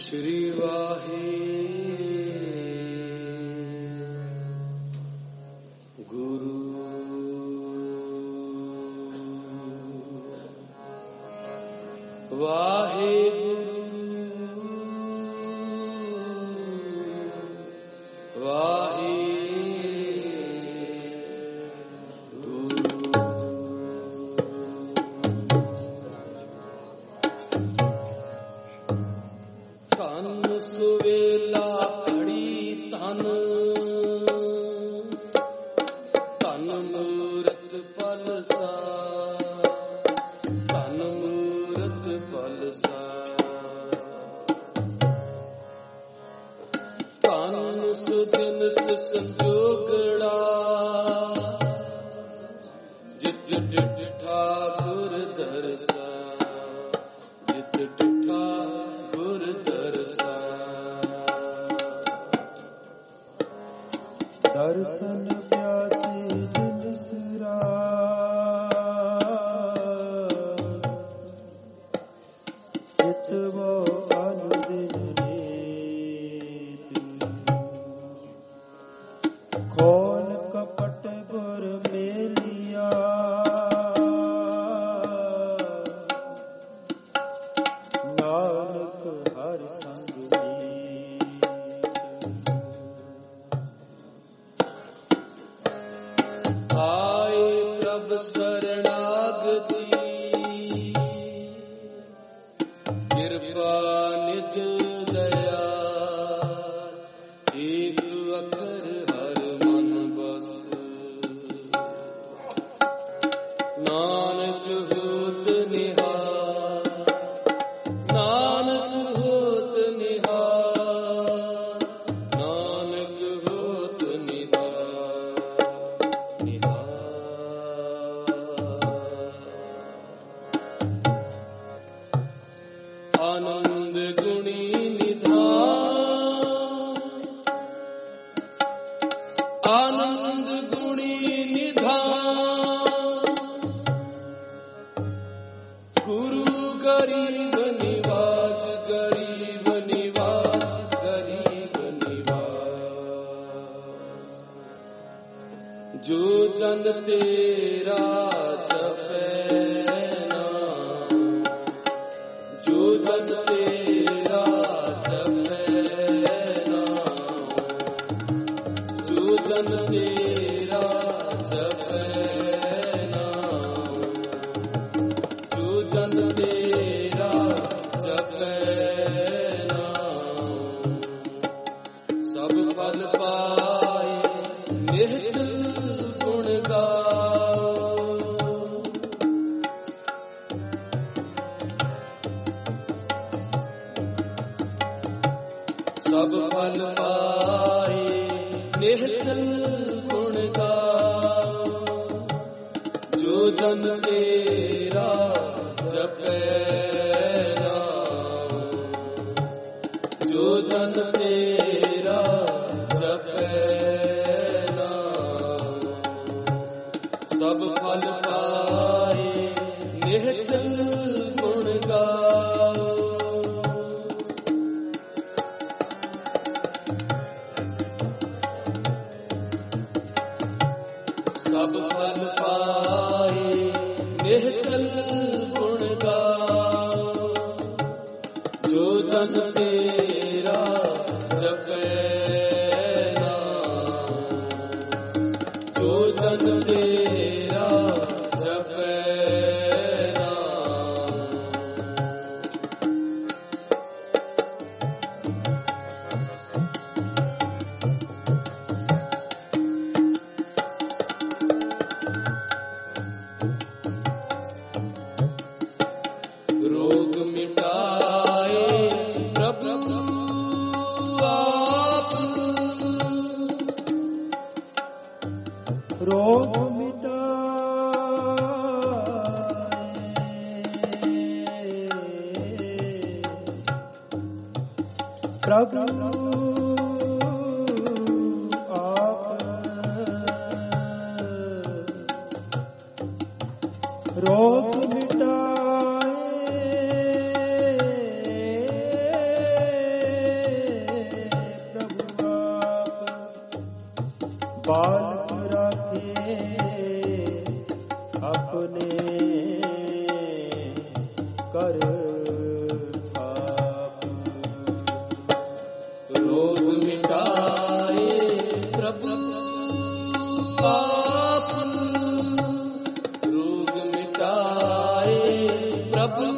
श्री वाहे गुरु वाहे वाहे तन सुवेला घड़ी तन तन मूरत पलसा तन मूरत पलसा तन सुदिन संजोगड़ा जित डिठा गुर दरसा जित डिठा गुर दरसा दर्शन प्यासे दिल सुरा चितवो अनुदिन नीति खोल कपट गुर मेलिया नानक हर संग आए प्रभ शरणागति कृपा निध दया एक अखर हर मन बस नानक होत निहार नानक होत निहार नानक होत निहार आनंद गुणी निधान आनंद गुणी निधान गुरु गरीब निवाज गरीब निवाज गरीब निवाज जो जन तेरा जपे नाम जो जन तेरा जपे नाम जो जन तेरा जपे नाम जो जन तेरा जपे नाम सब फल पाए निहित गुण गाओ सब फल पाए निहित गुण गाओ जो जन तेरा जपे नाम जो जन तेरा जपे नाम सब फल पाए निहित गुण गाओ सब फल पाए निहित गुण गाओ जो जन तेरा जपे नाम जो जन तेरा जपे नाम रोग मिटाए प्रभु आप रोग मिटाए प्रभु आप रोग मिटाए कर आप। रोग मिटाए प्रभु आप, रोग मिटाए प्रभु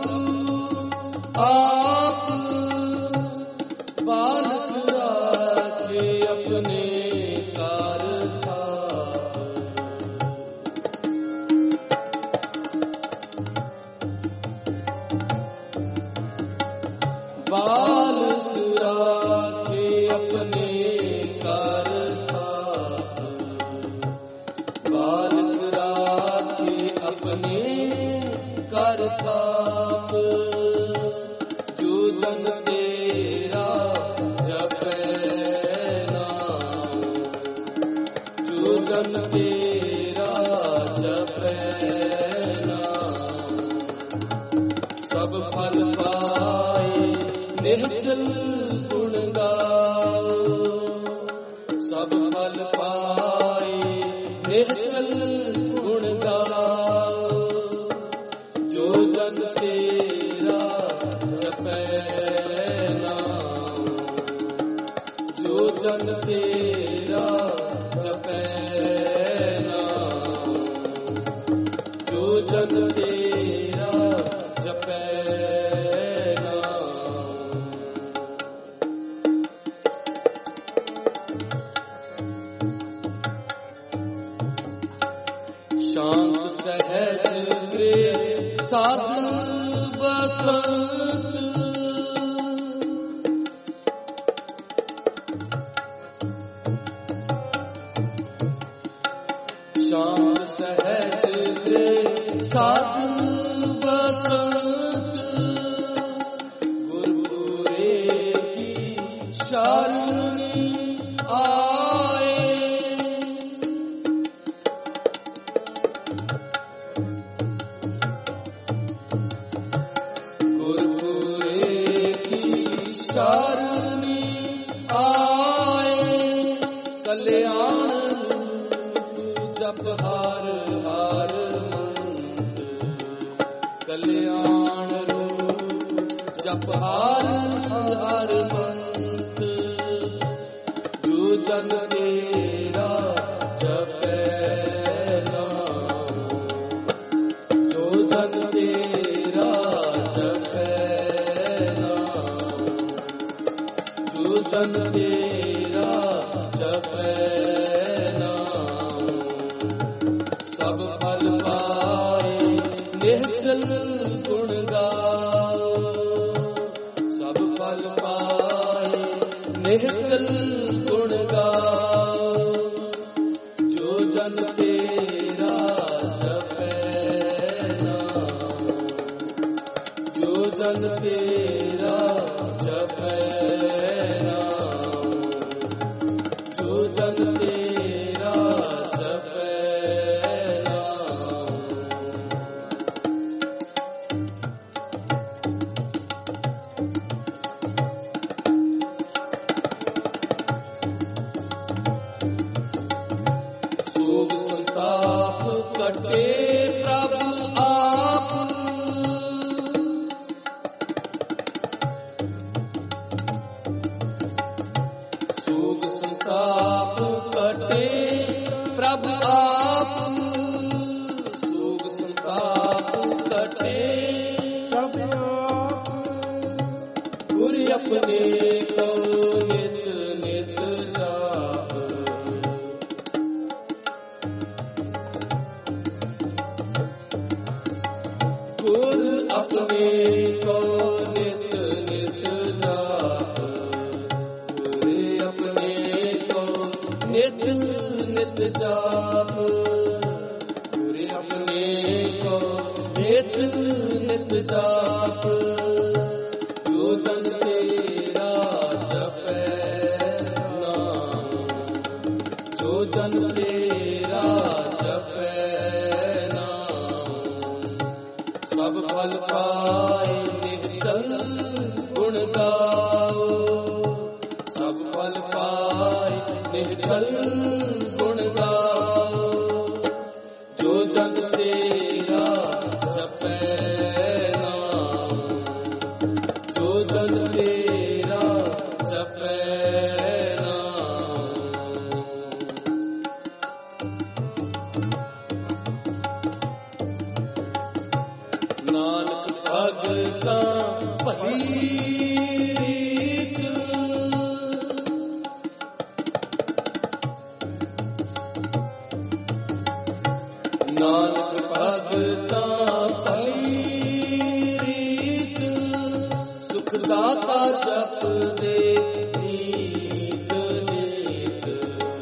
आप, बालक राखे अपने कार था। बालक राखे अपने कार था, बालक राखे अपने कार था। जो जन तेरा जपे नाम, जो जन तेरा जपे नाम, सब फल पाए निश्चल गुण गाओ, सब फल पाए निश्चल गुण गाओ। जो जन तेरा जपे नाम, जो जन तेरा जपे नाम, जो जन तेरा जपे नाम। शांत सहज प्रेम साधन बसंत, शांत सहज प्रेम साधन बसंत। गुरपुरे की शरण आए, गुरपुरे की शरण आए। कल्याण जप हार हार मंद, कल्याण जप हार हार मंद। जो जन तेरा जपे नाम, जो जन तेरा जपे नाम, जो जन तेरा जपे नाम, सब फल पाए निश्चल गुण गाओ, सब फल पाए निश्चल गुण गाओ। जो जन तेरा जपे नाम, जो जन तेरा जपे नाम, जो जन तेरा जपे नाम। शोक संताप कटे प्रभु आप, शोक संताप कटे प्रभु आप, शोक संताप कटे प्रभु आप। गुरु अपने को नित नित जाप, गुरु अपने को नित नित जाप, गुरु अपने को नित नित जाप, गुरु अपने को नित नित जाप। जो जन तेरा जपे नाम, जो जन तेरा जपे नाम, सब फल पाए निश्चल गुण गाओ, सब फल पाए निश्चल गुण गाओ। जो जन तेरा जपे नाम, ਨਾਨਕ ਭਗਤਾਂ ਭਲੀ ਰੀਤ ਨਾਨਕ ਭਗਤਾਂ ਭਲੀ ਰੀਤ ਸੁਖ ਦਾਤਾ ਜਪਦੇ ਨੀਤ ਨੀਤ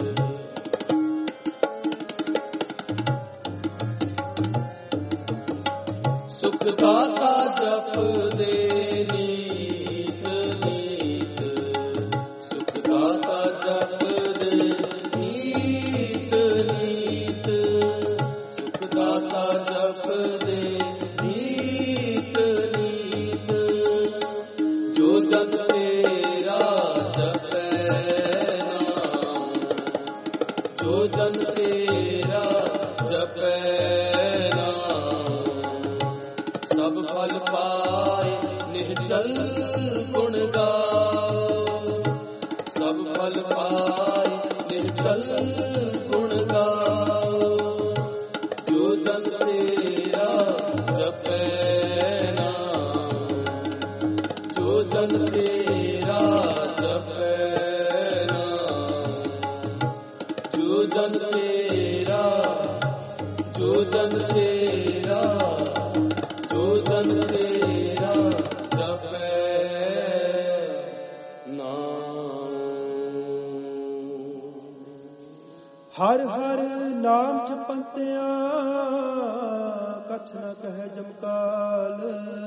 ਸੁਖ ਦਾਤਾ ਜਪਦੇ ਨੀਤ ਨੀਤ ਸੁਖ ਦਾਤਾ ਜਪਦੇ ਨੀਤ ਨੀਤ ਸੁਖ ਦਾਤਾ ਜਪਦੇ ਨੀਤ ਨੀਤ ਜੋ ਜਨ ਤੇਰਾ ਜਪੈ ਨਾਮ ਜੋ ਜਨ ਤੇਰਾ ਜਪੈ ਸਭ ਫਲ ਪਾਏ ਨਿਹਚਲ ਗੁਣ ਗਾਓ ਸਭ ਫਲ ਪਾਏ ਨਿਹਚਲ ਗੁਣ ਗਾਓ ਜੋ ਜਨ ਤੇਰਾ ਜਪੈ ਨਾਮ ਜੋ ਜਨ ਤੇਰਾ ਜਪੈ ਨਾਮ ਜੋ ਜਨ ਤੇਰਾ ਜੋ ਜਨ ਤੇਰਾ ਜੋ ਜਨ ਤੇਰਾ ਜਪੈ ਨਾਮ। ਹਰ ਹਰ ਨਾਮ ਜਪੰਤਿਆਂ ਕਛ ਨ ਕਹਿ ਜਮਕਾਲ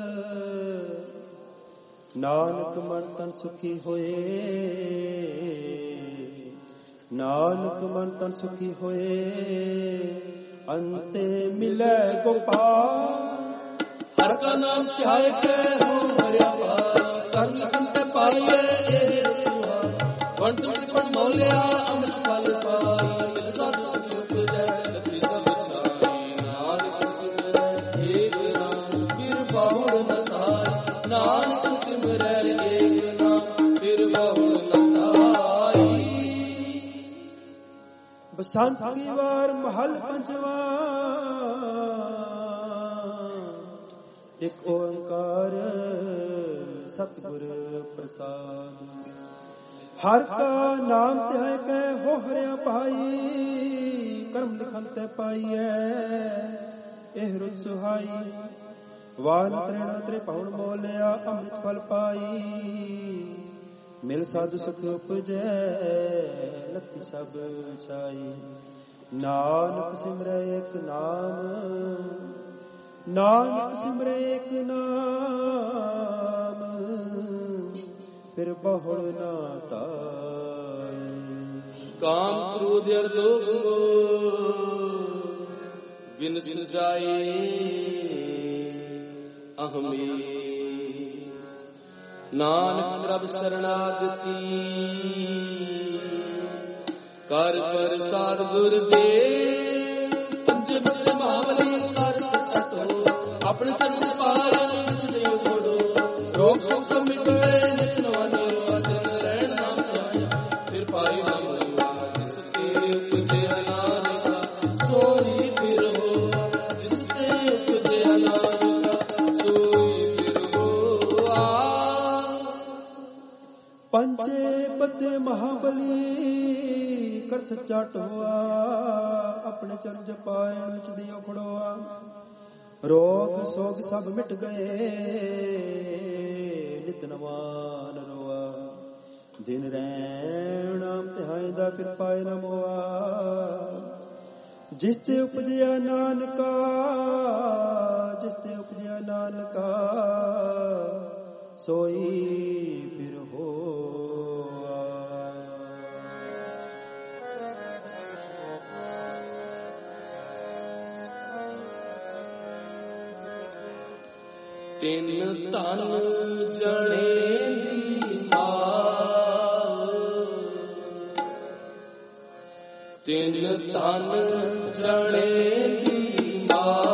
ਨਾਨਕ ਮਨ ਤਨ ਸੁਖੀ ਹੋਏ ਨਾਨਕ ਮਨ ਤਨ ਸੁਖੀ ਹੋਏ ਅੰਤੇ ਮਿਲੈ ਗੋਪਾਲ ਹਰ ਕਾ ਨਾਮ ਧਿਆਇ ਕੇ ਹੋ ਹਰਿਆ ਪਾਰ ਕਰਨ ਲਖਨ ਤੇ ਪਾਈਏ ਇਹ ਰੁਆ ਵੰਡ ਵੰਡ ਮੋਲਿਆ ਅੰਮ੍ਰਿਤ ਫਲ ਪਾਈ ਮਿਲ ਸਾਧੂ ਸੁਖ ਉਪਜੈ ਲੱਥੀ ਸਭ ਛਾਈ ਨਾਨਕ ਸਿਮਰੈ ਏਕ ਨਾਮ ਫਿਰ ਬਹੁੜ ਨ ਧਾਈ ਨਾਨਕ ਸਿਮਰੈ ਏਕ ਨਾਮ ਫਿਰ ਬਹੁੜ ਨ ਧਾਈ। ਬਸੰਤ ਕੀ ਵਾਰ ਮਹਲ ਪੰਜਵਾ ਇਕ ਓੰਕਾਰ ਸਤਿਗੁਰ ਪ੍ਰਸਾਦ ਹਰ ਕਾ ਨਾਮ ਧਿਆਇ ਕੈ ਹੋ ਹਰਿਆ ਭਾਈ ਕਰਮ ਲਿਖਨ ਤੇ ਪਾਈਐ ਇਹ ਰੁਤ ਸੁਹਾਈ ਵਾਨ ਤ੍ਰਿਣ ਤ੍ਰਿ ਪਉਣ ਮੋਲਿਆ ਅੰਮ੍ਰਿਤ ਫਲ ਪਾਈ ਮਿਲ ਸਾਧੂ ਸੁਖ ਉਪਜੈ ਲੱਥੀ ਸਭ ਛਾਈ ਨਾਨਕ ਸਿਮਰੈ ਇਕ ਨਾਮ ਨਾਨਕ ਸਿਮਰੈ ਇਕ ਨਾਮ ਫਿਰ ਬਹੁੜ ਨਾ ਧਾਈ। ਕਾਮ ਕ੍ਰੋਧ ਅਰ ਲੋਭ ਬਿਨ ਸਜਾਏ ਅਹਮੇ ਨਾਨਕ ਪ੍ਰਭ ਸਰਣਾਗਤੀ ਕਰ ਪ੍ਰਸਾਦ ਗੁਰ ਦੇ ਪੰਜ ਬਦਲੇ ਮਹਾਬਲੀ ਕਰ ਸਚਤੋ ਆਪਣੇ ਚਰਨ ਪਾਏ ਨਿਤ ਦੇਉ ਛੋੜੋ ਰੋਗ ਸੋਗ ਸਭ ਮਿਟ ਗਏ ਨਿਤ ਨਵਾਨੀ ਅਜਨ ਰਹਿਣ ਨਾਮ ਧਿਆਇਆ ਫਿਰ ਪਾਈ ਨਾਮ ਲਈਆ ਜਿਸ ਤੇ ਉਪਜਿਆ ਨਾਨਕਾ ਸੋਈ ਫਿਰ ਹੋ ਜਿਸ ਤੇ ਉਪਜਿਆ ਨਾਨਕਾ ਸੋਈ ਫਿਰ ਹੋ ਆ। ਪੰਜੇ ਪਤੇ ਮਹਾਬਲੀ ਕਰ ਸੱਚਾ ਟੋਆ ਆਪਣੇ ਚਰਨ ਜਪਾਇਣ ਵਿੱਚ ਦਿਓ ਖੜੋਆ ਰੋਗ ਸੋਗ ਸਭ ਮਿਟ ਗਏ ਨਿਤ ਨਵਾਨ ਰੋਆ ਦਿਨ ਰਹਿਣ ਨਾਮ ਧਿਆਇ ਦਾ ਫਿਰ ਪਾਏ ਨਾ ਮੋਆ ਜਿਸ ਤੇ ਉਪਜਿਆ ਨਾਨਕਾ ਜਿਸ ਤੇ ਉਪਜਿਆ ਨਾਨਕਾ ਸੋਈ ਫਿਰ ਹੋਆ। ਤਿੰਨ ਧਨ ਜਣੇ ਦੀ ਮਾਂ ਤਿੰਨ ਧਨ ਜਣੇ ਦੀ ਮਾਂ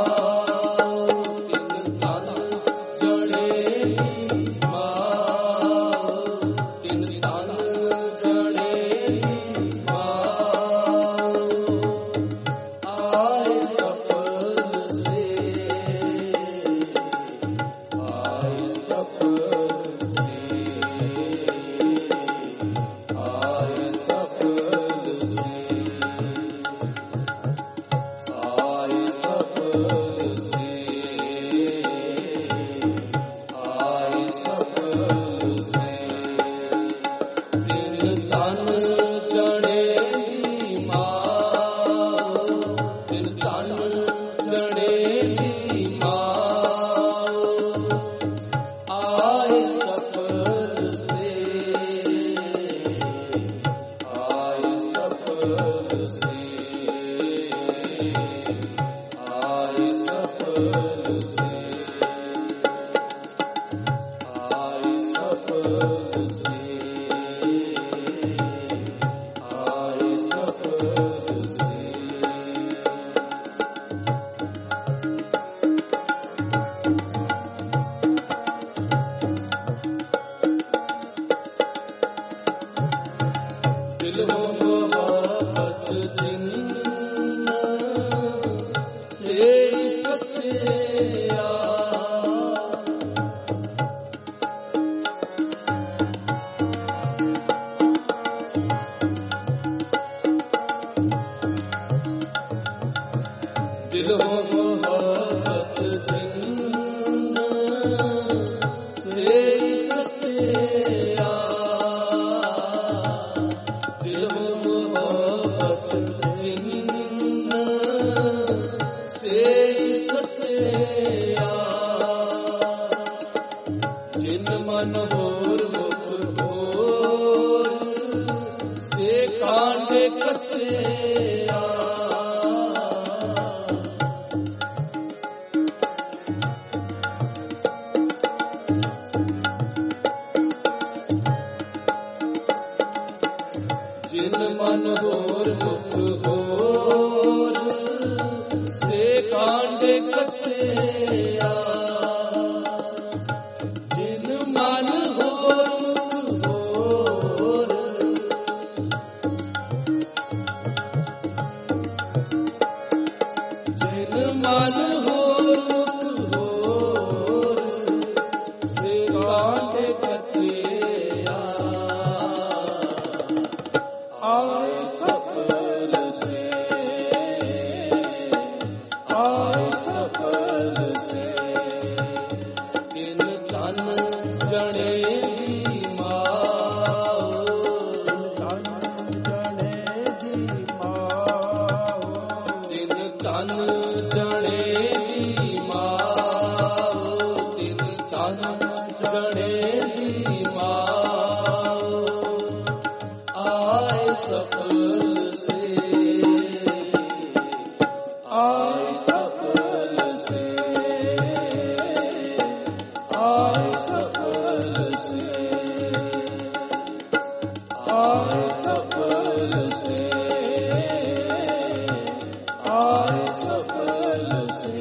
मन होर मुख होर से कांडे कच्चे जिन मन होर मुख होर से कांडे कच्चे जिन मन होर मुख होर जिन मन होर मुख होर से कांडे कच्चे आए सफल से आए सफल से तिन तन जने दी माओ तन जने दी माओ तिन तन जने दी माओ तिन तन जने दी माओ आए सफल से आए सफल से आए सफल से आए सफल से आए सफल से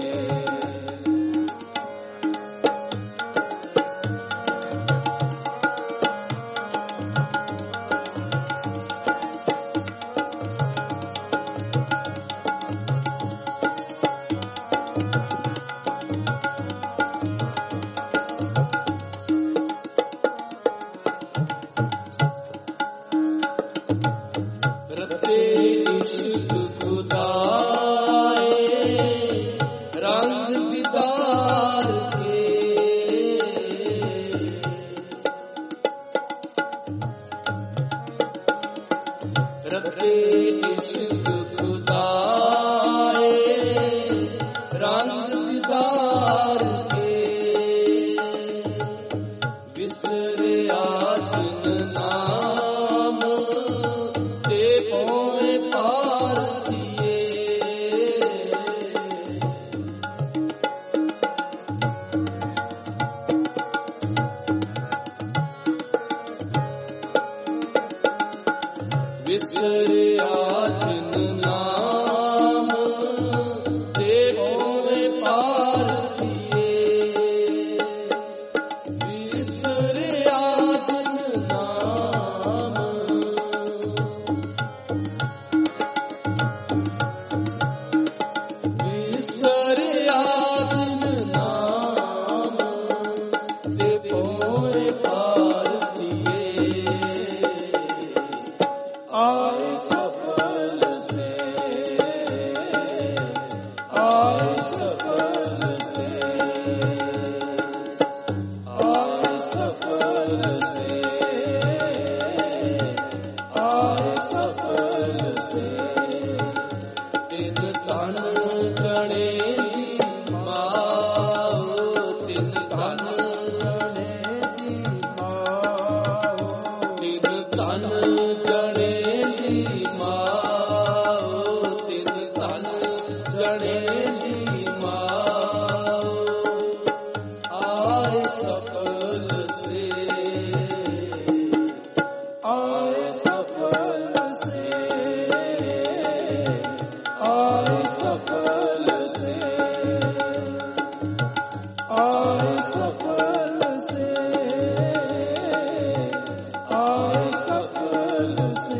रते इश्क खुदाए रंग दीदार के रते इश्क खुदाए रंग दीदार के विसरे जिन नाम ते पौवे पार दिए विसरे जिन नाम ते पौवे पार दिए विसरे जिन नाम विसरे जिन नाम ते पौवे पार दिए आए सफल से आए सफल से आए सफल से आए सफल से तिन तन जने दी माओ तिन तन जने दी माओ तिन तन जने दी माओ तिन तन जने दी माओ आए सफल से आए सफल से आए सफल से आए सफल से आए सफल से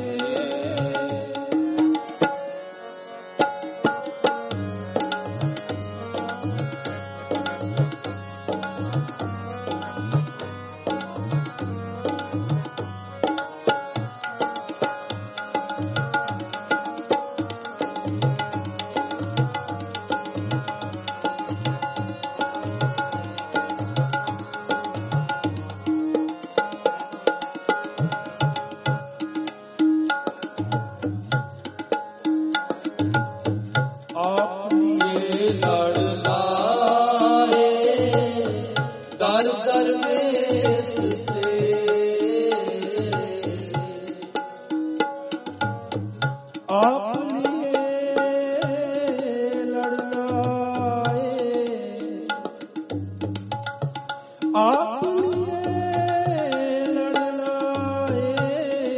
आप लिए लड़ लाए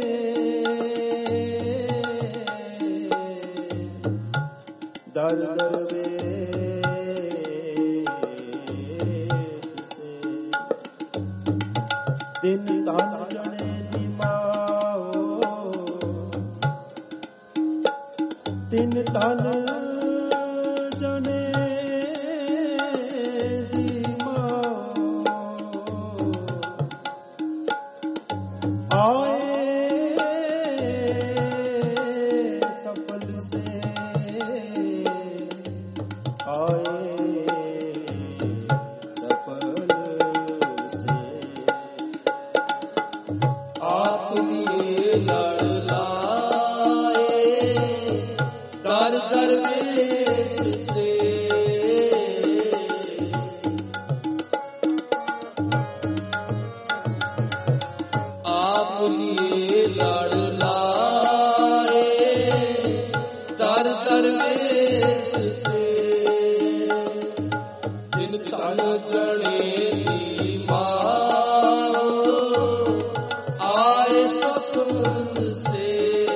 दर दरवेश से दिन धन जने दी माओ दिन धन जने दी माओ आए सफल से आए सफल से आप लिए लड़ लाए दर दरवेश से आप लिए लड़ लाए दर दरवेश से दिन तन जने दी माओ आए सफल से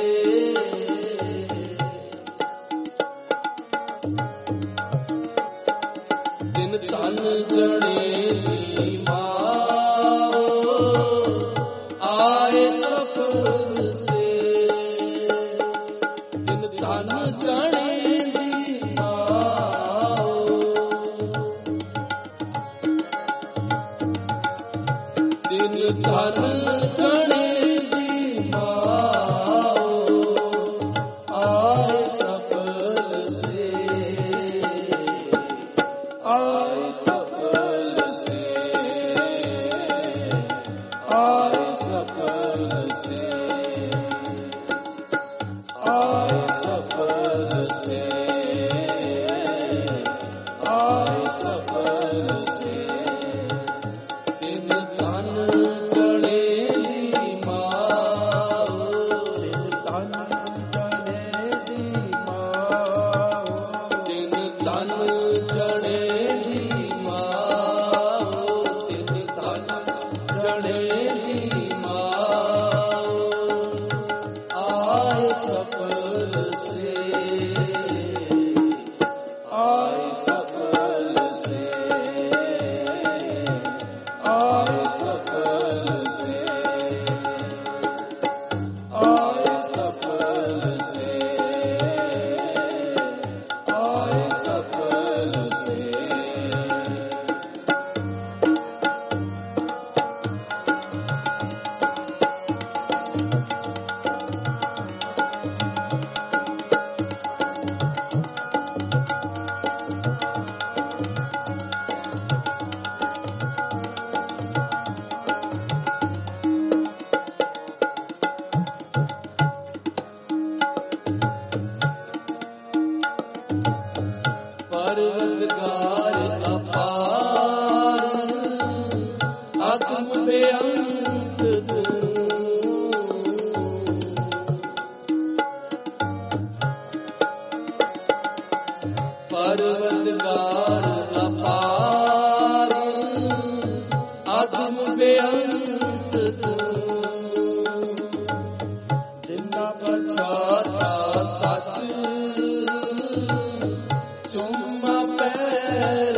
दिन तन जने दी माओ आए सफल से दिन तन जने दी माओ दिन धन जने दी माओ आए सफल से आए सफल से आए सफल से आए सफल से आए सफल से दिन धन जने दी माओ दिन धन जने दी माओ दिन धन जने दी माओ दिन धन जने दी माओ आए सफल से आए सफल से आए सफल से आए सफल से आए सफल से परवरदिगार अपार अगम बेअंत तू परवरदिगार अपार अगम बेअंत तू जिन्ना पछाता सच चुम्मा पैर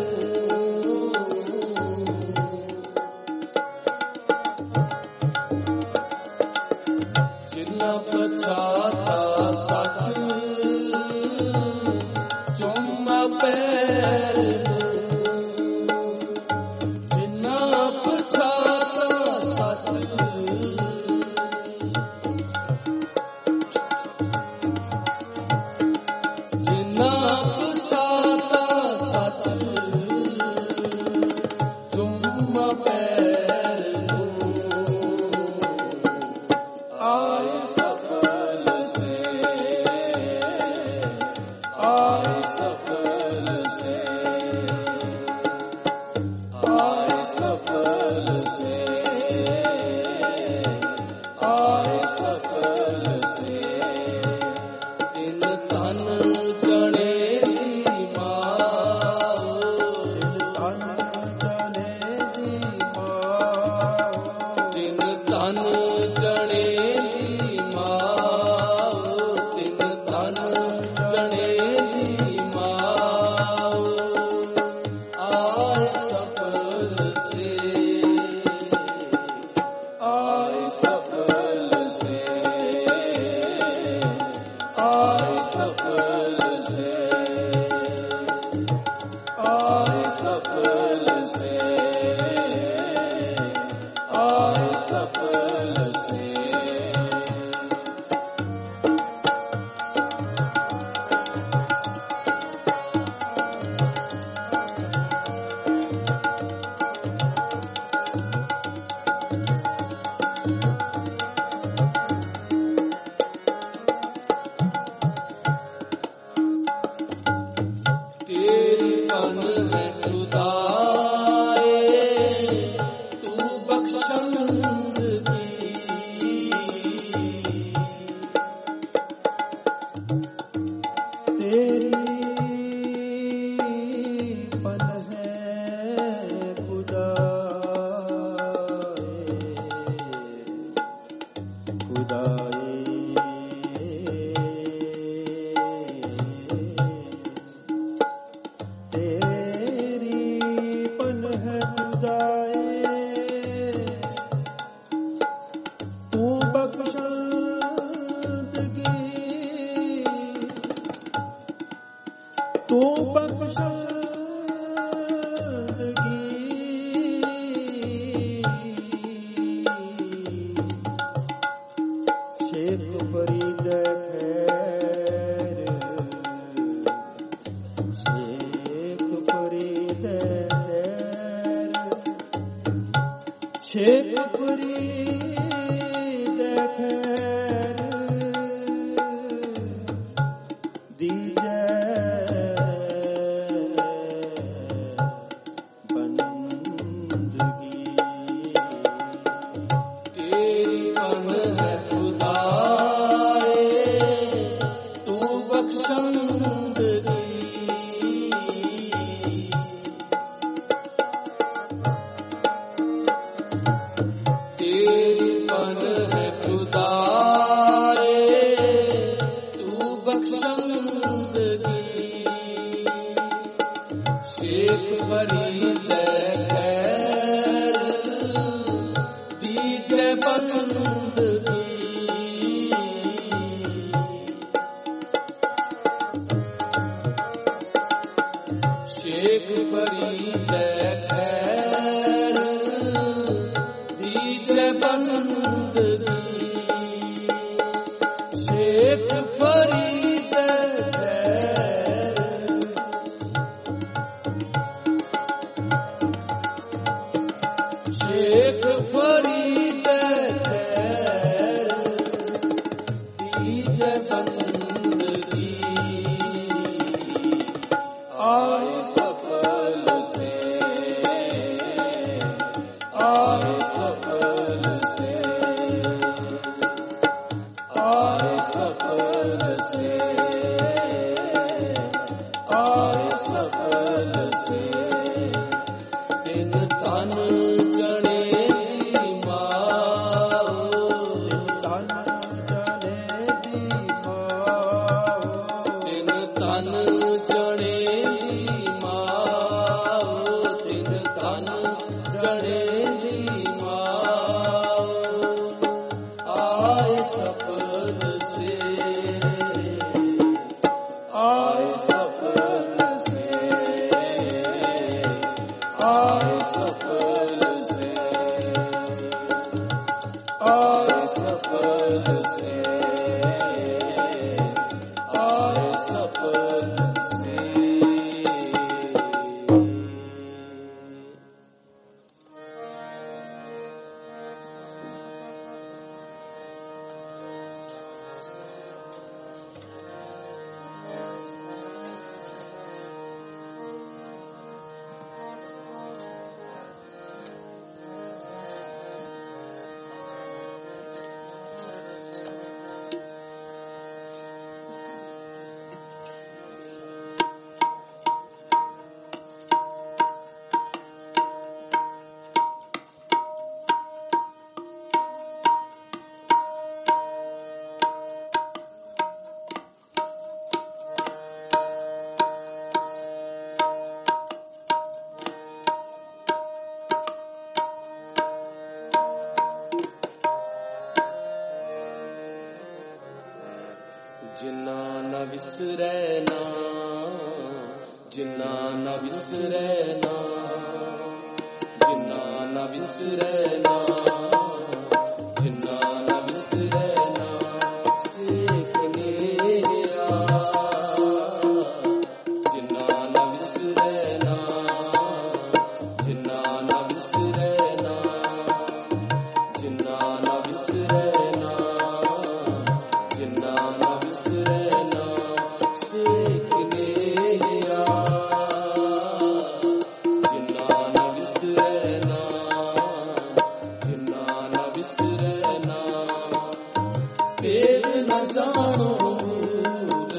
जिन्ना पछाता सच चुम्मा पैर जिन्ना पछाता सच जिन्ना पछाता सच चुम्मा पैर आए सफल से आए सफल से आए सफल से आए सफल से दिन धन जने दी माओ दिन धन जने दी शेख फरीद खैर दीजै बंदगी। तेरी पन है खुदाए तू बख्शंदगी। तेरी पन है खुदाए तू बख्शंदगी। शेख फरीद खैर दीजे बंदगी। शेख फरीद खैर दीजे बंदगी। शेख फरीद खैर शेख फरीद खैर दीजे बंदगी। आए सफल से आए सफल से आए सफल से आए सफल से। तिन तन जने दी माओ तन जने दी माओ तिन तन जने दी माओ तिन तन जने दी माओ। आए सफल से आए सफल से आए सफल से आए सफल से आए सफल से। जिन्ना न विसरै ना जिन्ना न विसरै ना जिन्ना न विसरै ना जिन्ना न विसरै ना। सेख मेरा जिन्ना न विसरै ना जिन्ना न विसरै ना जिन्ना न विसरै ना जिन्ना न विसरै ना। सेख मेरा जिन्ना न विसरै ना जिन्ना न विसरै ना। भेद न जानो मूल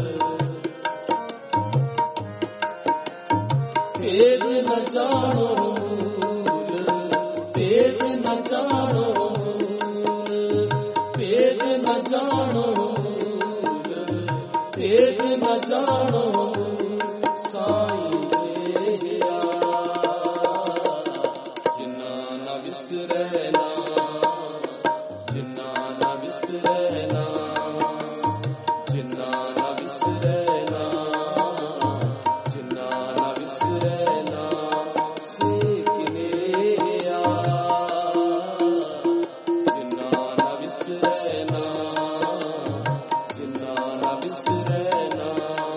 भेद न जानो मूल भेद न जानो मूल भेद न जानो मूल भेद न जानो साईं तेरा। जिन्ना न विसरै ना जिन्ना न विसरै ना जिन्ना न विसरै ना जिन्ना न विसरै ना। सेख मेरा जिन्ना न विसरै ना जिन्ना न विसरै ना।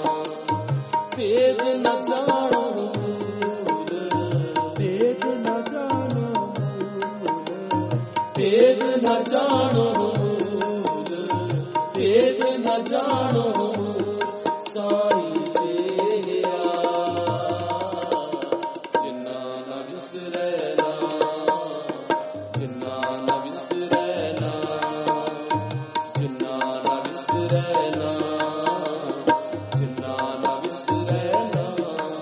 भेद न जानो मूल भेद न जानो मूल ਭੇਦ ਨ ਜਾਣੋ ਮੂਲ, ਭੇਦ ਨ ਜਾਣੋ ਸਾਈ ਤੇਰਾ, ਜਿਨਾ ਨ ਵਿਸਰੈ ਨਾਮ, ਜਿਨਾ ਨ ਵਿਸਰੈ ਨਾਮ, ਜਿਨਾ ਨ ਵਿਸਰੈ ਨਾਮ, ਜਿਨਾ ਨ ਵਿਸਰੈ ਨਾਮ।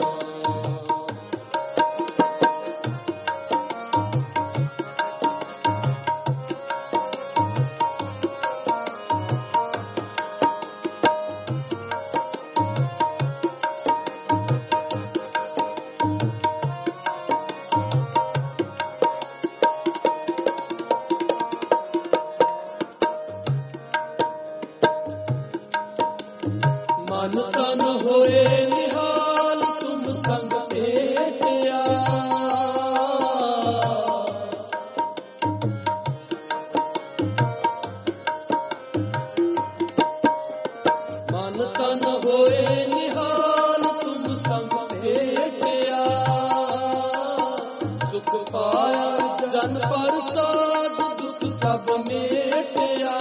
ਮਨ ਤਨ ਹੋਏ ਨਿਹਾਲ ਤੁਮ ਸੰਗ ਭੇਟਿਆ, ਮਨ ਤਨ ਹੋਏ ਨਿਹਾਲ ਤੁਮ ਸੰਗ ਭੇਟਿਆ, ਸੁਖ ਪਾਇਆ ਜਨ ਪ੍ਰਸਾਦ ਦੁਖ ਸਭ ਮੇਟਿਆ,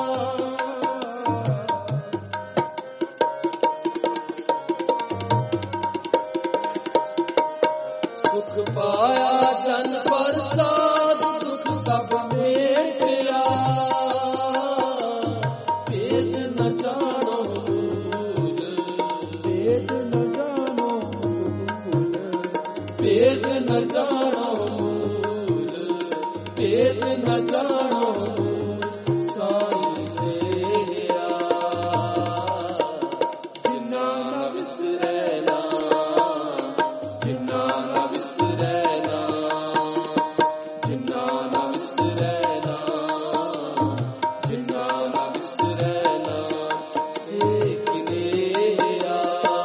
ਸੁਖ ਪਾਇਆ ਜਨ ਪ੍ਰਸਾਦ ਦੁਖ ਸਭ ਮੇਟਿਆ, ਭੇਦ ਨ ਜਾਣੋ ਮੂਲ, ਭੇਦ ਨ ਜਾਣੋ ਮੂਲ, ਭੇਦ ਨ ਜਾਣੋ ਮੂਲ, ਭੇਦ ਨ ਜਾਣੋ ਸਾਈ ਤੇਰਾ, ਜਿਨਾ ਨ ਵਿਸਰੈ ਨਾਮ, ਜਿਨਾ ਨ ਵਿਸਰੈ ਨਾਮ, ਜਿਨਾ ਨ ਵਿਸਰੈ ਨਾਮ, ਜਿਨਾ ਨ ਵਿਸਰੈ ਨਾਮ, ਸੇਖ ਨੇਰਾ,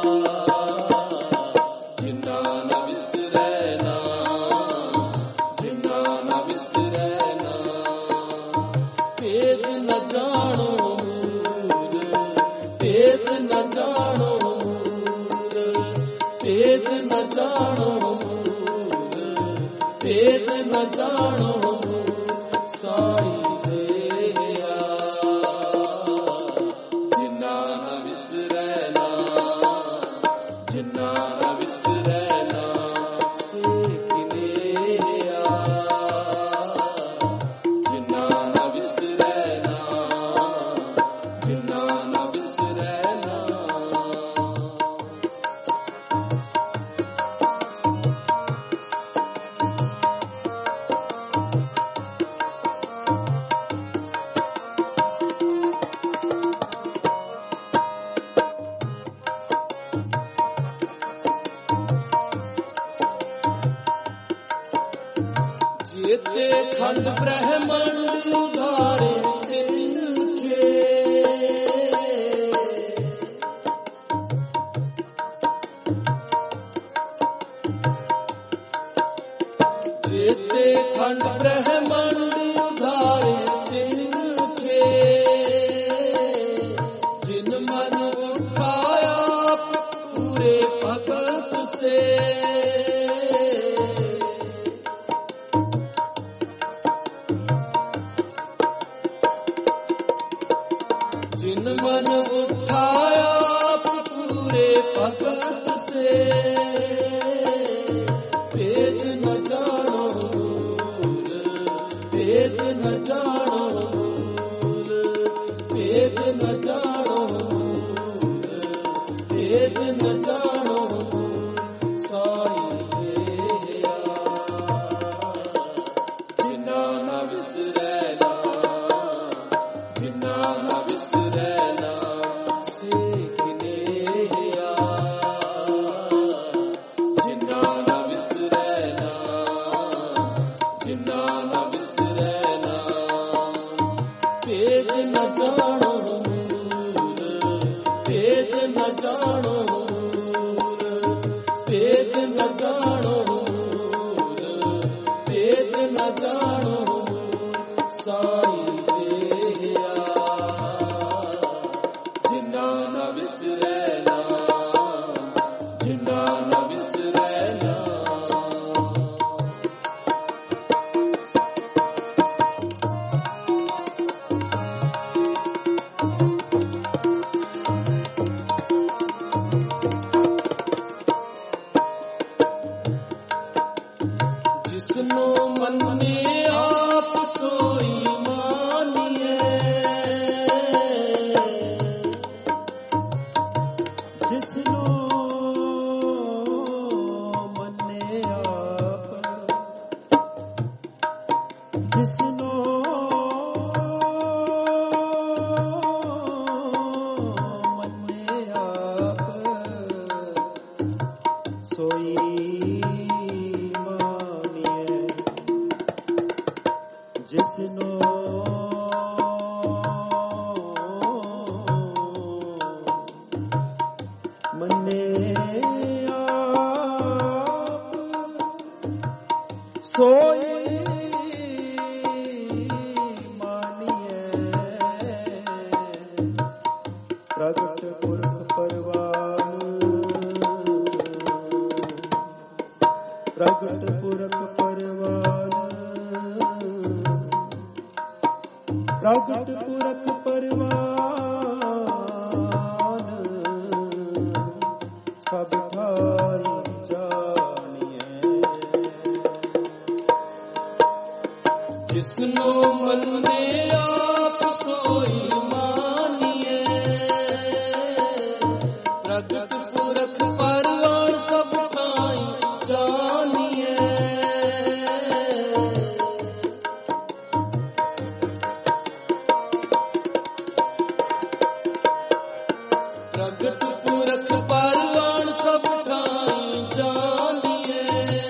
ਜਿਨਾ ਨ ਵਿਸਰੈ ਨਾਮ, ਜਿਨਾ ਨ ਵਿਸਰੈ ਨਾਮ, ਭੇਦ ਨ ਜਾਣੋ ਮੂਲ, ਭੇਦ ਨ ਜਾਣੋ ਮੂਲ, ਭੇਦ ਨ ਜਾਣੋ ਮੂਲ, ਭੇਦ ਨ ਜਾਣੋ ਸਾਈ ਤੇਰਾ, ਜਿਨਾ ਨ ਵਿਸਰੈ ਨਾਮ, ਜਿਨਾ ਨ ਵਿਸਰੈ ਨਾਮ, ਸੇਖ ਨੇਰਾ, ਜਿਨਾ ਨ ਵਿਸਰੈ ਨਾਮ, ਜਿਨਾ ਨ ਵਿਸਰੈ ਨਾਮ। ਜੇਤੇ ਖੰਡ ਬ੍ਰਹਮੰਡ ਉਧਾਰੇ ਤਿਨਕੇ, ਜੇਤੇ ਖੰਡ ਬ੍ਰਹਮੰਡ ਉਧਾਰੇ ਤਿਨਕੇ, ਜਿਨ ਮਨ ਉਠਾਇਆ ਪੂਰੇ ਭਗਤ ਸੇ, ਜਿਨ ਮਨ ਉਠਾਇਆ ਪੂਰੇ ਭਗਤ ਸੇ, ਭੇਦ ਨ ਜਾਣੋ ਮੂਲ, ਭੇਦ ਨ ਜਾਣੋ ਮੂਲ, ਭੇਦ ਨ ਜਾਣੋ ਮੂਲ, ਭੇਦ ਨ ਜਾਣੋ ਸਾਈ ਤੇਰਾ, ਜਿਨਾ ਨ ਵਿਸਰੈ ਨਾਮ, ਜਿਨਾ ਨ ਵਿਸਰੈ ਨਾਮ, ਸੇਖ ਨੇਰਾ, ਜਿਨਾ ਨ ਵਿਸਰੈ ਨਾਮ, ਜਿਨਾ ਨ ਵਿਸਰੈ ਨਾਮ, ਭੇਦ ਨ ਜਾਣੋ ਮੂਲ, ਭੇਦ ਨ ਜਾਣੋ ਮੂਲ, ਭੇਦ ਨ ਜਾਣੋ ਮੂਲ, ਭੇਦ ਨ ਜਾਣੋ ਸਾਈ ਤੇਰਾ, ਜਿਨਾ ਨ ਵਿਸਰੈ ਨਾਮ, ਜਿਨਾ ਨ ਵਿਸਰੈ ਨਾਮ। ਜਿਸਨੂੰ ਮੰਨੇ ਆਪ ਸੋਈ ਮਾਨੀਏ, ਜਿਸਨੂੰ ਮੰਨੇ ਆਪ, ਜਿਸਨੂੰ ਮੰਨੇ ਆਪ ਸੋਈ ਮਾਨੀਏ, ਜਿਸਨੂੰ ਮੰਨੇ ਆਪ ਸੋਈ ਮਾਨੀਏ। ਪ੍ਰਗਟ ਪੁਰਖ ਪਰਵਾਨ, ਪ੍ਰਗਟ ਪੁਰਖ ਪਰਵਾਨ, ਪ੍ਰਗਟ ਪੁਰਖ ਪਰਵਾਨ, ਸਭ ਠਾਈ ਜਾਣੀਏ। ਜਿਸਨੂੰ ਮੰਨੇ ਆਪ ਸੋਈ ਮਾਨੀਏ, ਪ੍ਰਗਟ ਪੁਰਖ ਪਰਵਾਨ, ਸਭ ਠਾਈ ਜਾਣੀਏ। ਪ੍ਰਗਟ ਪੁਰਖ ਪਰਵਾਨ, ਸਭ ਠਾਈ ਜਾਣੀਏ।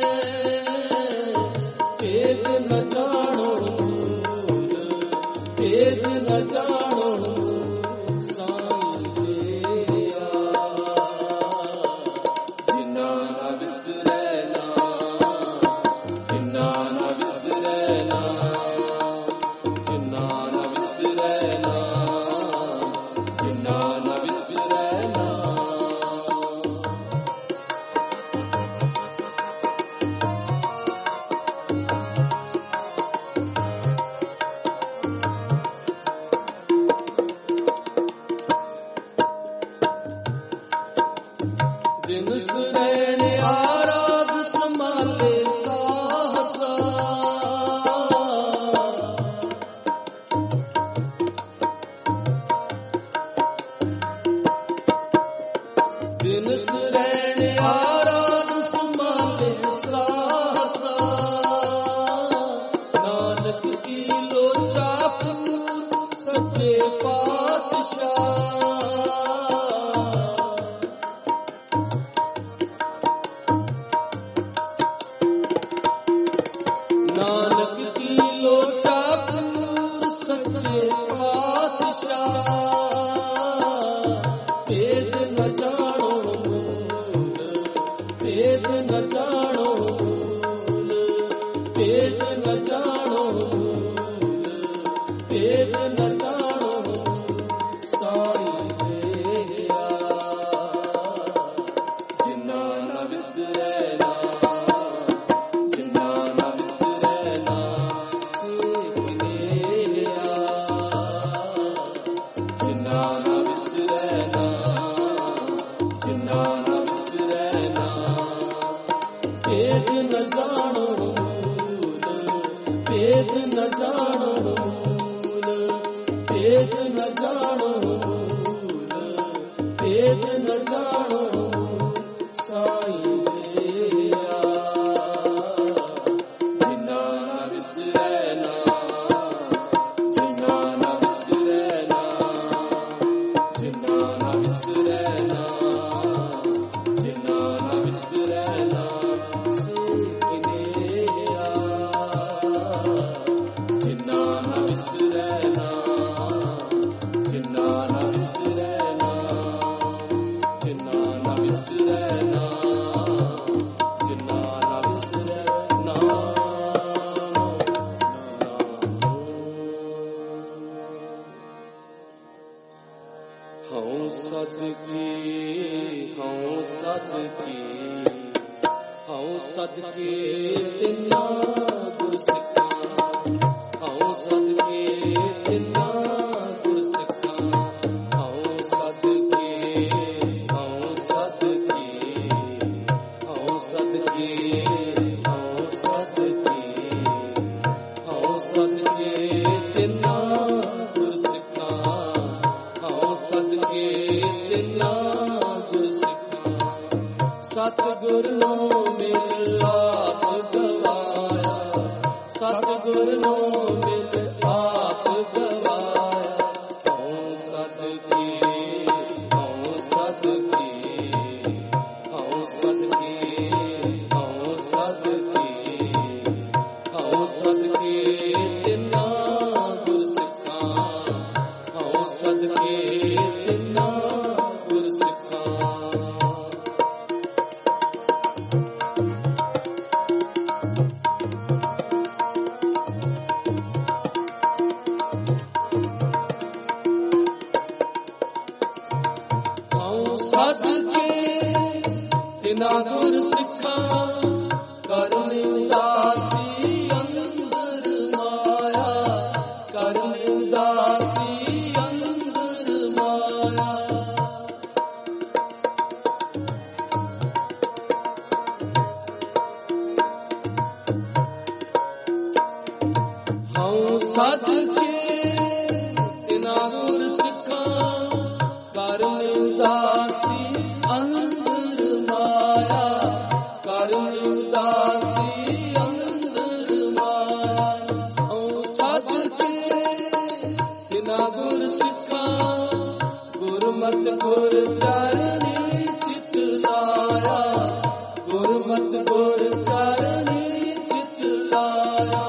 ਭੇਦ ਨ ਜਾਣੋ ਮੂਲ, ਭੇਦ ਨ ਜਾਣੋ ਸਾਈਂ ਤੇਰਾ। ਜਿਨਾ ਨ ਵਿਸਰੈ ਨਾਮ, ਜਿਨਾ ਨ ਵਿਸਰੈ ਨਾਮ, ਜਿਨਾ ਨ ਵਿਸਰੈ ਨਾਮ, ਜਿਨਾ ਨ ਵਿਸਰੈ ਨਾਮ। ਜਿਨ ਸੁਰੈਣ ਆਰਾਧ ਸੰਭਾਲੇ ਸਾਹਸਾ, ਜਿਨ ਸੁਰੈਣ ਆਰਾਧ ਸੰਭਾਲੇ ਸਾਹਸਾ, ਨਾਨਕ ਕੀ ਲੋਚਾ ਪੂਰ ਸੱਚੇ ਪਾਤਸ਼ਾਹ। ਨਾਨਕ ਕੀ ਲੋਚਾ ਪੂਰ ਸੱਚੇ ਪਾਤਸ਼ਾਹ। ਭੇਦ ਨ ਜਾਣੋ ਮੂਲ, ਭੇਦ ਨ ਜਾਣੋ ਮੂਲ, ਭੇਦ ਨ ਜਾਣੋ ਮੂਲ, ਭੇਦ ਨ ਜਾਣੋ ਸਾਈਂ ਤੇਰਾ। ਜਿਨਾ ਨ ਵਿਸਰੈ ਨਾਮ, ਜਿਨਾ ਨ ਵਿਸਰੈ ਨਾਮ, ਸੇਵ ਨੇਰਾ। ਜਿਨਾ ਨ ਵਿਸਰੈ ਨਾਮ, ਜਿਨਾ ਨ ਵਿਸਰੈ ਨਾਮ। ਭੇਦ ਨ ਜਾਣੋ ਮੂਲ, ਭੇਦ ਨ ਜਾਣੋ ਮੂਲ, ਭੇਦ ਨ ਜਾਣੋ ਮੂਲ, ਭੇਦ ਨ ਜਾਣੋ ਸਾਈਂ ਤੇਰਾ। ਜਿਨਾ ਨ ਵਿਸਰੈ ਨਾਮ, ਜਿਨਾ ਨ ਵਿਸਰੈ ਨਾਮ, ਜਿਨਾ ਨ ਵਿਸਰੈ ਨਾਮ, ਜਿਨਾ ਨ ਵਿਸਰੈ ਨਾਮ। ਸੇਵ ਨੇਰਾ। ਜਿਨਾ ਸਤਿਗੁਰ ਨੂੰ ਮਿਲ ਆਪ ਗਵਾਇਆ। ਹਉ ਸਦਕੇ ਹਉ ਸਦਕੇ ਹਉ ਸਦਕੇ ਹਉ ਸਦਕੇ ਹਉ ਸਦਕੇ ਤਿੰਨਾ ਗੁਰ ਸਿੱਖਾਂ। ਹਉ ਸਦਕੇ ਤਿੰਨਾ ਗੁਰ ਸਿੱਖਾਂ। ਤਿਨਾ ਗੁਰ ਸਿੱਖਾਂ ਕਰਨ ਉਦਾਸੀ ਅੰਦਰ ਮਾਇਆ। ਕਰਨ ਉਦਾਸੀ ਅੰਦਰ ਮਾਇਆ। ਹਉ ਸਦਕੇ ਤਿਨਾ ਗੁਰ ਸਿੱਖਾਂ ਕਰਨ ਉਦਾਸੀ ਅੰਦਰ ਮਾਇਆ। ਕਰਨ ਉਦਾਸੀ ਅੰਦਰ ਮਾਇਆ। ਹਉ ਸਦਕੇ ਤਿਨਾ ਗੁਰ ਸਿੱਖਾਂ ਗੁਰਮਤਿ ਗੁਰ ਚਰਨੀ ਚਿਤ ਲਾਇਆ। ਗੁਰਮਤਿ ਗੁਰ ਚਰਨੀ ਚਿਤ ਲਾਇਆ।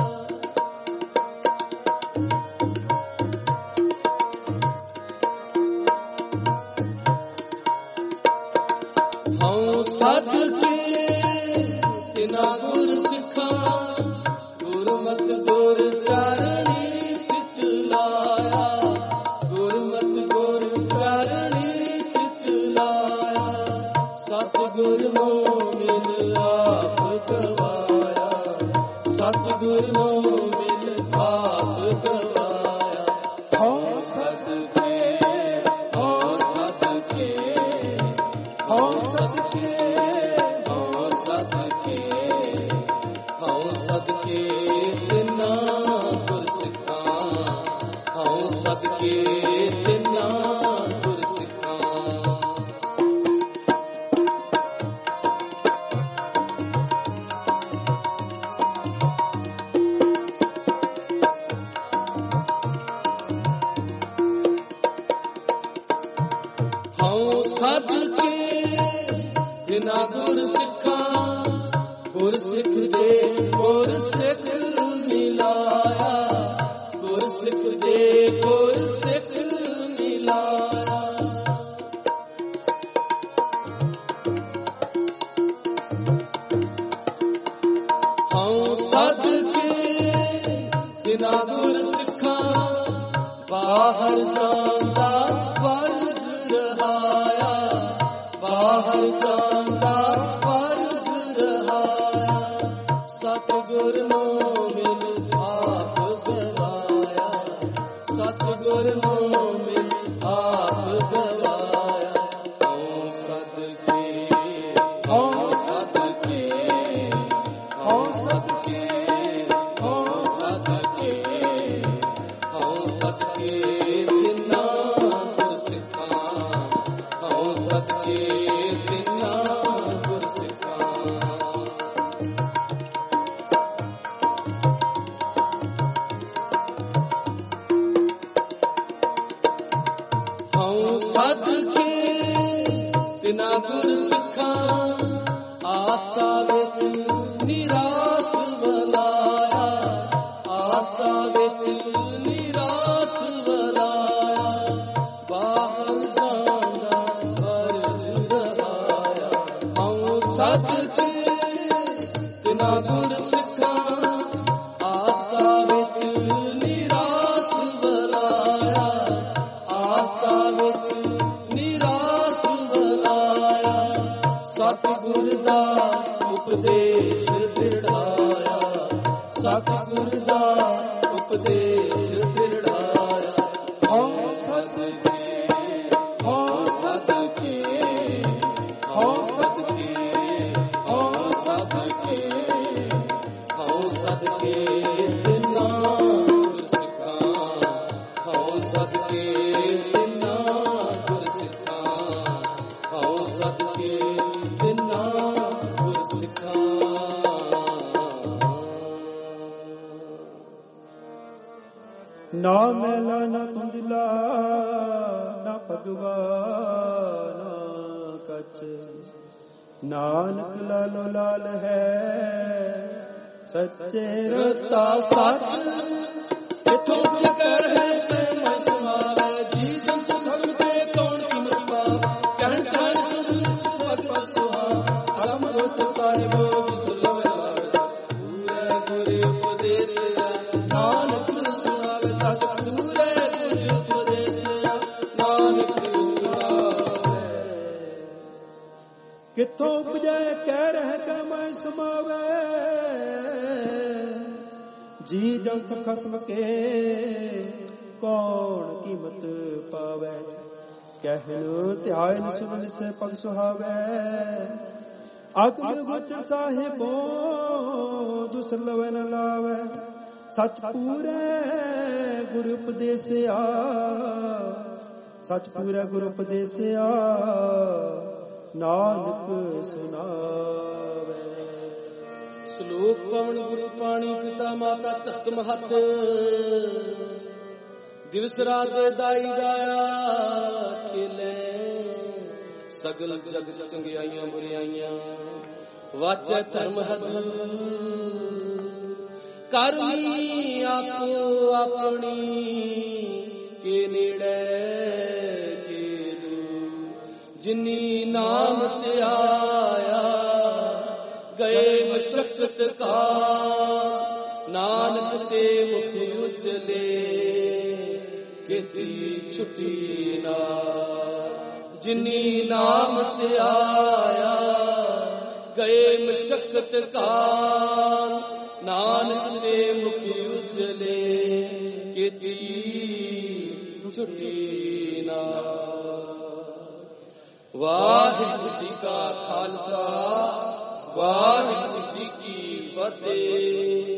ਹਉ ਸਦਕੇ ਤਿਨਾ ਗੁਰ ਸਿੱਖਾਂ ਗੁਰਮਤਿ ਗੁਰ ਚਰਨੀ ਚਿਤ ਲਾਇਆ। ਗੁਰਮਤਿ ਗੁਰ ਚਰਨੀ ਚਿਤ ਲਾਇਆ। ਸਤਿਗੁਰ ਨੂੰ ਮਿਲ ਆਪ ਗਵਾਇਆ। ਸਤਿਗੁਰ ਨੂੰ ਮਿਲ ਆਪ ਗਵਾਇਆ। ਹਉ ਸਦਕੇ ਹਉ ਸਦਕੇ ਹਉ ਸਦਕੇ ਹਉ ਸਦਕੇ ਹਉ ਸਦਕੇ ਤਿੰਨਾ ਗੁਰ ਸਿੱਖਾਂ। ਹਉ ਸਦਕੇ ਤਿੰਨਾ ਗੁਰ ਸਿੱਖਾਂ। ਹਉ ਸਦਕੇ ਤਿਨਾ ਗੁਰ ਸਿੱਖਾਂ ਗੁਰ ਸਿੱਖ ਦੇ ਗੁਰ ਸਿੱਖ ਮਿਲਾਇਆ। ਗੁਰ ਸਿੱਖ ਦੇ ਗੁਰ ਸਿੱਖ ਮਿਲਾਇਆ। ਹਉ ਸਦਕੇ ਤਿਨਾ ਗੁਰ ਸਿੱਖਾਂ ਬਾਹਰ ਜਾਂਦਾ ਫਰਜ਼ ਰਹਾਇਆ। ਬਾਹਰ ਜਾਂਦਾ ਫਰਜ਼ ਰਹਾਇਆ। ਸਤਿਗੁਰ ਨੂੰ ਮਿਲ ਆਪ ਗਵਾਇਆ। ਸਤਿਗੁਰ ਨੂੰ ਮਿਲ ਆਪ ਗਵਾਇਆ। ਹਉ ਸਦਕੇ ਹਉ ਸਦਕੇ ਹਉ ਸਦਕੇ ਹਉ ਸਦਕੇ ਹਉ ਸਦਕੇ ਤਿੰਨਾ ਗੁਰ ਸਿੱਖਾਂ। ਹਉ ਸਦਕੇ ਤਿੰਨਾ ਗੁਰ ਸਿੱਖਾਂ। ਹਉ ਸਦਕੇ ਤਿਨਾ ਗੁਰ ਸਿੱਖਾਂ ਆਸਾ ਵਿੱਚ ਨਿਰਾਸ ਵਲਾਇਆ। ਆਸਾ ਵਿੱਚ ਨਿਰਾਸ ਵਲਾਇਆ। ਬਾਹਰ ਜਾਂਦਾ ਫਰਜ਼ ਰਹਾਇਆ। ਹਉ ਸਦਕੇ ਤਿਨਾ ਗੁਰ ਸਿੱਖਾਂ ਆਸਾ ਵਿੱਚ ਨਿਰਾਸ ਵਲਾਇਆ। ਆਸਾ ਵਿੱਚ ਨਿਰਾਸ ਵਲਾਇਆ। ਸਤਿਗੁਰ ਦਾ ਉਪਦੇਸ਼ ਦ੍ਰਿੜਾਇਆ। ਸਤਿਗੁਰ ਦਾ ਉਪਦੇਸ਼ ਦ੍ਰਿੜਾਇਆ। ਹਉ ਸਦਕੇ ਹਉ ਸਦਕੇ ਹਉ ਸਦਕੇ ਹਉ ਸਦਕੇ ਨਾ ਮੈਲਾ ਨਾ ਧੁੰਦਲਾ ਨਾ ਭਗਵਾ ਨਾ ਕਛ, ਨਾਨਕ ਲਾਲੋ ਲਾਲ ਹੈ ਸੱਚੇ ਰਤਾ ਸੱਚ। ਇਥੋਂ ਕਰ ਹੈ ਤੇ ਮੈਂ ਸਮਾਵੇ, ਜੀ ਜਨ ਸੁਖਮ ਤੇ ਕੌਣ ਕੀਮਤ ਪਾਵੇ। ਕਹਿਣ ਕਹਿਣ ਸੁਣ ਸਵਗਤ ਸੁਹਾ, ਅਗਮ ਰੋਚ ਸਾਹਿਬੋ ਦੁਰਲਭ ਲਾਵੇ। ਪੂਰੇ ਗੁਰ ਉਪਦੇਸਿਆ ਨਾਨਕ ਸੁਣਾਵੇ, ਸਚ ਪੂਰੇ ਗੁਰ ਉਪਦੇਸਿਆ ਨਾਨਕ ਸੁਣਾਵੇ। ਕਿੱਥੋਂ ਉਪਜੈ ਕਹਿ ਰਹਿ ਕੇ ਮੈਂ ਸਮਾਵੇ, ਜੀ ਜੰਤ ਖਸਮ ਕੇ ਕੌਣ ਕੀਮਤ ਪਾਵੇ। ਕਹਿਣ ਧਿਆਨ ਸੁਣ ਸੇ ਪਗ ਸੁਹਾਵੇ, ਅਕਬਰ ਗੁਰਚਰ ਸਾਹਿਬੋ ਦੁਸਰਲਵ ਨ ਲਾਵੇ। ਸਚ ਪੂਰੇ ਗੁਰ ਉਪਦੇਸਿਆ, ਸਚ ਪੂਰੇ ਗੁਰ ਉਪਦੇਸਿਆ ਨਾਨਕ ਸੁਨਾਵੇ। ਸ਼ਲੋਕ ਪਵਨ ਗੁਰੂ ਪਾਣੀ ਪਿਤਾ ਮਾਤਾ ਧਰਤ ਮਹੱਤ, ਦਿਵਸ ਰਾਤ ਦਾਈ ਦਾਇਆ ਖੇਲੇ। ਸਗਲ ਜਗਤ ਚੰਗਿਆਈਆਂ ਬੁਰਿਆਈਆਂ ਵਾਚੈ ਧਰਮ ਹੱਦ, ਕਰਨੀ ਆਪੋ ਆਪਣੀ ਕੇ ਨੇੜੇ ਕੇ ਦੂਰ। ਜਿਨੀ ਨਾਮ ਧਿਆਇਆ ਗਏ ਮਸ਼ਕਤ ਕਾ, ਨਾਨਕ ਤੇ ਮੁਖ ਉਜਲੇ ਕੀਤੀ ਛੁੱਟੀ ਨਾ। ਜਿਨੀ ਨਾਮ ਧਿਆਇਆ ਗਏ ਮਸ਼ਕਤ ਕਾ, ਨਾਨਕ ਤੇ ਮੁਖ ਉਜਲੇ ਕੀਤੀ ਛੁੱਟੀ ਨਾ। ਵਾਹਿਗੁਰੂ ਜੀ ਕਾ ਖਾਲਸਾ, ਵਾਹਿਗੁਰੂ ਜੀ ਕੀ ਫਤਿਹ।